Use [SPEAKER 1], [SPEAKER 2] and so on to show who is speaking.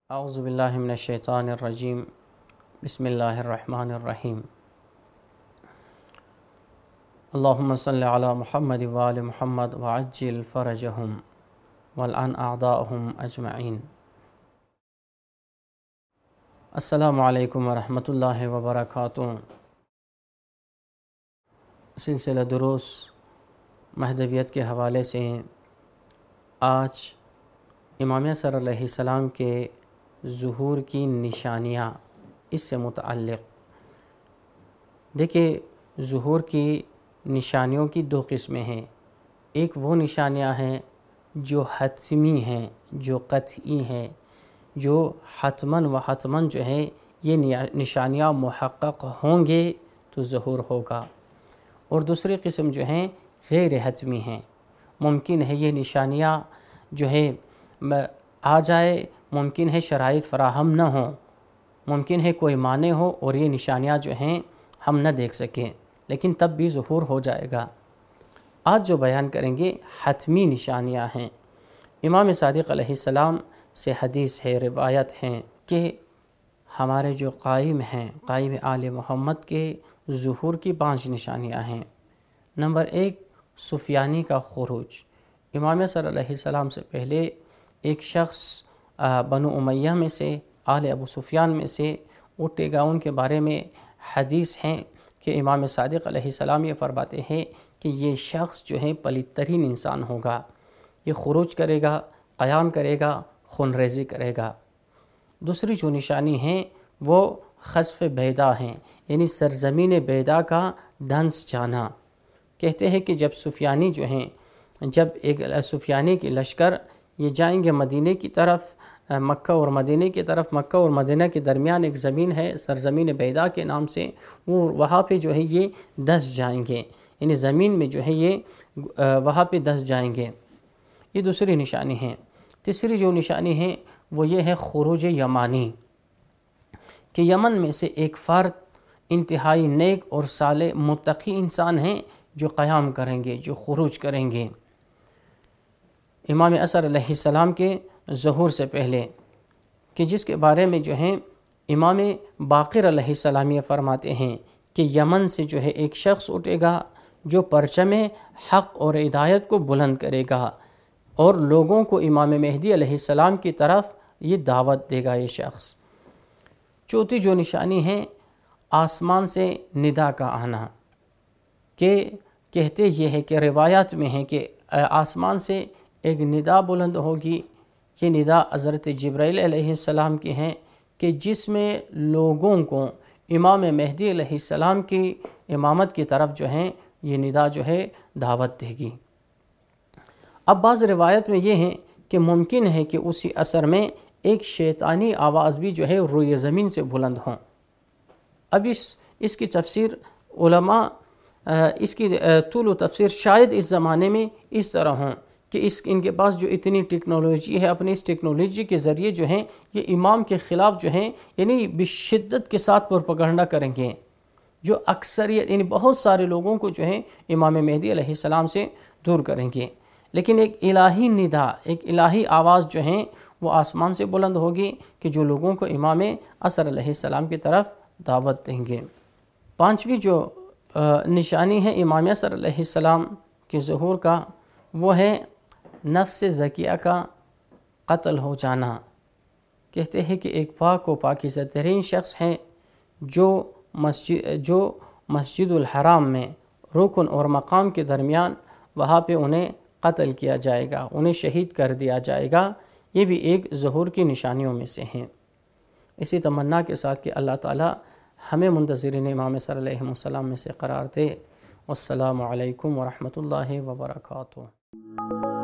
[SPEAKER 1] اعوذ باللہ من الشیطان الرجیم بسم اللہ الرحمن الرحیم اللہم صلی علی محمد وآل محمد وعجل فرجہم والعن اعداءہم اجمعین۔ السلام علیکم ورحمۃ اللہ وبرکاتہ۔ سلسلہ دروس مہدویت کے حوالے سے آج امام اصغر علیہ السلام کے ظہور کی نشانیاں، اس سے متعلق دیکھیں، ظہور کی نشانیوں کی دو قسمیں ہیں۔ ایک وہ نشانیاں ہیں جو حتمی ہیں، جو قطعی ہیں، جو حتماً و حتماً جو ہے یہ نشانیاں محقق ہوں گے تو ظہور ہوگا۔ اور دوسری قسم جو ہیں غیر حتمی ہیں، ممکن ہے یہ نشانیاں جو ہے آ جائے، ممکن ہے شرائط فراہم نہ ہوں، ممکن ہے کوئی مانع ہو اور یہ نشانیاں جو ہیں ہم نہ دیکھ سکیں، لیکن تب بھی ظہور ہو جائے گا۔ آج جو بیان کریں گے حتمی نشانیاں ہیں۔ امام صادق علیہ السلام سے حدیث ہے، روایت ہیں کہ ہمارے جو قائم ہیں، قائم آل محمد کے ظہور کی 5 نشانیاں ہیں۔ نمبر 1، سفیانی کا خروج۔ امام صلی اللہ علیہ السلام سے پہلے ایک شخص بنو امیہ میں سے، آل ابو سفیان میں سے اٹھے گا۔ ان کے بارے میں حدیث ہیں کہ امام صادق علیہ السلام یہ فرماتے ہیں کہ یہ شخص جو ہے پلید ترین انسان ہوگا، یہ خروج کرے گا، قیام کرے گا، خون ریزی کرے گا۔ دوسری جو نشانی ہیں وہ خسف بیدا ہیں، یعنی سرزمین بیدا کا دنس جانا۔ کہتے ہیں کہ جب سفیانی جو ہیں، جب ایک سفیانی کے لشکر یہ جائیں گے مدینے کی طرف، مکہ اور مدینے کی طرف، مکہ اور مدینہ کے درمیان ایک زمین ہے سرزمین بیدا کے نام سے، وہاں پہ جو ہے یہ دس جائیں گے، یعنی زمین میں جو ہے یہ وہاں پہ دس جائیں گے۔ یہ دوسری نشانی ہے۔ تیسری جو نشانی ہے وہ یہ ہے خروج یمانی، کہ یمن میں سے ایک فرد انتہائی نیک اور صالح متقی انسان ہیں جو قیام کریں گے، جو خروج کریں گے امام اصغر علیہ السلام کے ظہور سے پہلے، کہ جس کے بارے میں جو ہیں امام باقر علیہ السلام یہ فرماتے ہیں کہ یمن سے جو ہے ایک شخص اٹھے گا جو پرچم حق اور ہدایت کو بلند کرے گا اور لوگوں کو امام مہدی علیہ السلام کی طرف یہ دعوت دے گا یہ شخص۔ چوتھی جو نشانی ہے آسمان سے ندا کا آنا، کہ کہتے یہ ہے کہ روایات میں ہے کہ آسمان سے ایک ندا بلند ہوگی۔ یہ ندا حضرت جبرائیل علیہ السلام کی ہیں کہ جس میں لوگوں کو امام مہدی علیہ السلام کی امامت کی طرف جو ہیں یہ ندا جو ہے دعوت دے گی۔ اب بعض روایت میں یہ ہیں کہ ممکن ہے کہ اسی اثر میں ایک شیطانی آواز بھی جو ہے روئے زمین سے بلند ہوں۔ اب اس کی تفسیر علماء، اس کی طول و تفسیر شاید اس زمانے میں اس طرح ہوں کہ ان کے پاس جو اتنی ٹیکنالوجی ہے، اپنی اس ٹیکنالوجی کے ذریعے جو ہیں یہ امام کے خلاف جو ہیں یعنی بشدت کے ساتھ پروپیگنڈا کریں گے، جو اکثریت یعنی بہت سارے لوگوں کو جو ہے امام مہدی علیہ السلام سے دور کریں گے۔ لیکن ایک الہی ندا، ایک الہی آواز جو ہیں وہ آسمان سے بلند ہوگی کہ جو لوگوں کو امام اصغر علیہ السلام کی طرف دعوت دیں گے۔ 5ویں جو نشانی ہے امام اصغر علیہ السلام کے ظہور کا، وہ ہے نفس زکیہ کا قتل ہو جانا۔ کہتے ہیں کہ ایک پاک و پاکیزہ ترین شخص ہیں جو مسجد الحرام میں رکن اور مقام کے درمیان وہاں پہ انہیں قتل کیا جائے گا، انہیں شہید کر دیا جائے گا۔ یہ بھی ایک ظہور کی نشانیوں میں سے ہیں۔ اسی تمنا کے ساتھ کہ اللہ تعالی ہمیں منتظرین امام صلی اللہ علیہ وسلم میں سے قرار دے۔ والسلام علیکم ورحمۃ اللہ وبرکاتہ۔